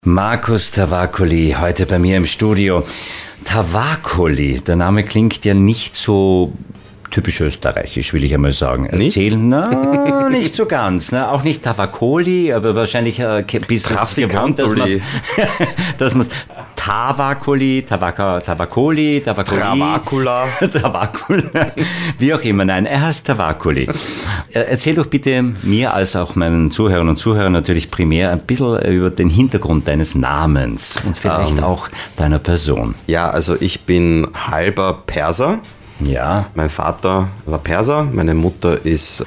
Markus Tavakoli, heute bei mir im Studio. Tavakoli, der Name klingt ja nicht so typisch österreichisch, will ich einmal sagen. Erzählen? Na, nicht so ganz. Ne? Auch nicht Tavakoli, aber wahrscheinlich bist du gewohnt, dass man Tavakoli, Tavakoli, Travakula, wie auch immer. Nein, er heißt Tavakoli. Erzähl doch bitte mir als auch meinen Zuhörern und Zuhörern natürlich primär ein bisschen über den Hintergrund deines Namens und vielleicht auch deiner Person. Ja, also ich bin halber Perser. Ja. Mein Vater war Perser, meine Mutter ist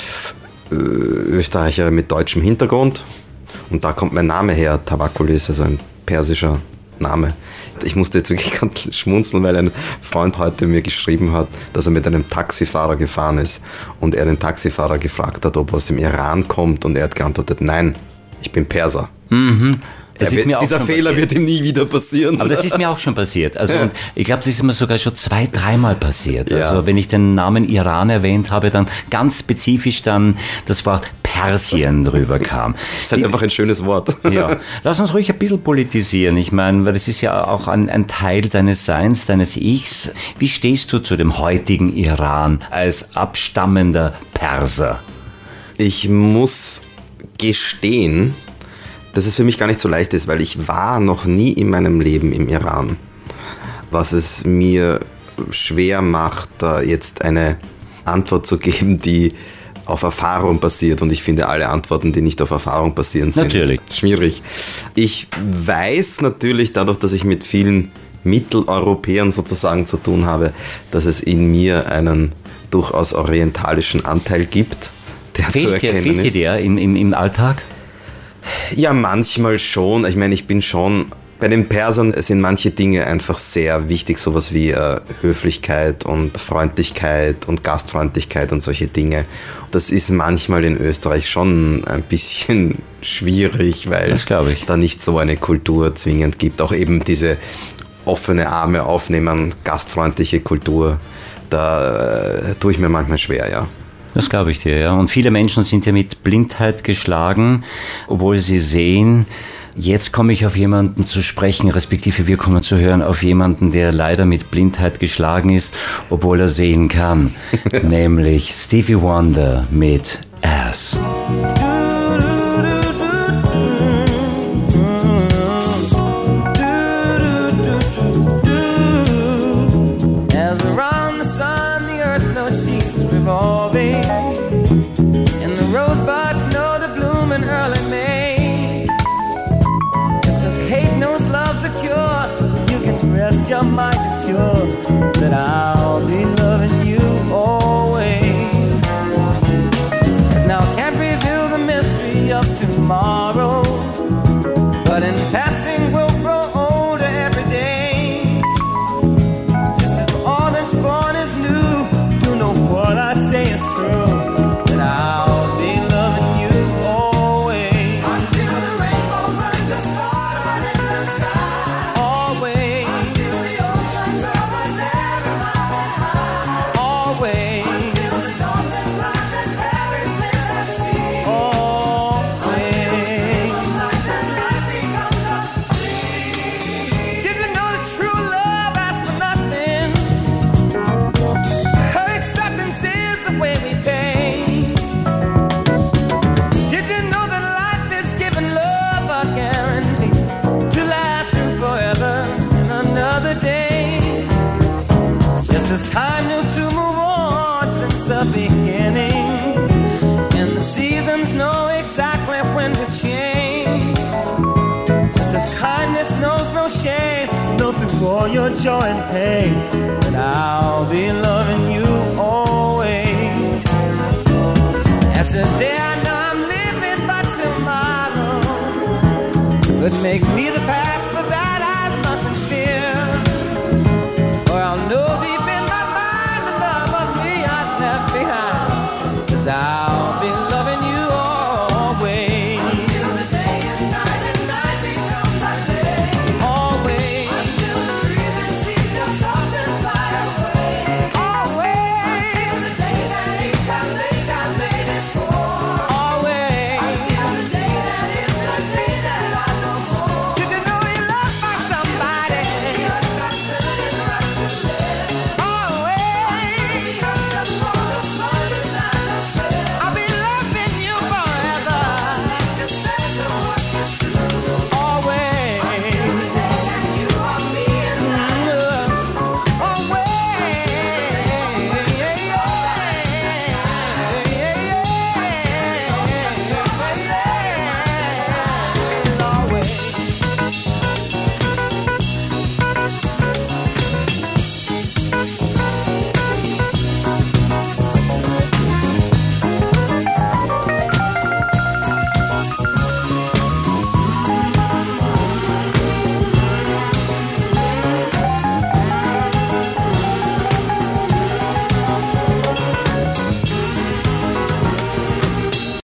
Österreicherin mit deutschem Hintergrund und da kommt mein Name her. Tavakoli ist also ein persischer Name. Ich musste jetzt wirklich ganz schmunzeln, weil ein Freund heute mir geschrieben hat, dass er mit einem Taxifahrer gefahren ist und er den Taxifahrer gefragt hat, ob er aus dem Iran kommt und er hat geantwortet, nein, ich bin Perser. Mhm. Dieser Fehler wird ihm nie wieder passieren. Aber das ist mir auch schon passiert. Also, und ich glaube, das ist mir sogar schon 2-3 Mal passiert. Ja. Also wenn ich den Namen Iran erwähnt habe, dann ganz spezifisch dann das Wort Persien drüber kam. Das ist halt einfach ein schönes Wort. Ja, lass uns ruhig ein bisschen politisieren. Ich meine, weil das ist ja auch ein Teil deines Seins, deines Ichs. Wie stehst du zu dem heutigen Iran als abstammender Perser? Ich muss gestehen, dass es für mich gar nicht so leicht ist, weil ich war noch nie in meinem Leben im Iran. Was es mir schwer macht, da jetzt eine Antwort zu geben, die auf Erfahrung basiert. Und ich finde, alle Antworten, die nicht auf Erfahrung basieren, sind natürlich schwierig. Ich weiß natürlich dadurch, dass ich mit vielen Mitteleuropäern sozusagen zu tun habe, dass es in mir einen durchaus orientalischen Anteil gibt, der zu erkennen ist. Fehlt dir der im Alltag? Ja, manchmal schon. Ich meine, ich bin schon... Bei den Persern sind manche Dinge einfach sehr wichtig, sowas wie Höflichkeit und Freundlichkeit und Gastfreundlichkeit und solche Dinge. Das ist manchmal in Österreich schon ein bisschen schwierig, weil es da nicht so eine Kultur zwingend gibt. Auch eben diese offene Arme aufnehmen, gastfreundliche Kultur, da tue ich mir manchmal schwer, ja. Das glaube ich dir, ja. Und viele Menschen sind ja mit Blindheit geschlagen, obwohl sie sehen. Jetzt komme ich auf jemanden zu sprechen, respektive wir kommen zu hören auf jemanden, der leider mit Blindheit geschlagen ist, obwohl er sehen kann. Nämlich Stevie Wonder mit Ass. Your mind is sure that I'll be loving you always. 'Cause now I can't reveal the mystery of tomorrow, but in passing we'll grow older every day. Just as all that's born is new, do know what I say is true, that I'll be loving you always. Until the rainbow burns the starlight in the sky. Always. Time to move on since the beginning, and the seasons know exactly when to change. Just as kindness knows no shame, know through all your joy and pain, that I'll be loving you always. As the day I know I'm living, but tomorrow, what makes me the past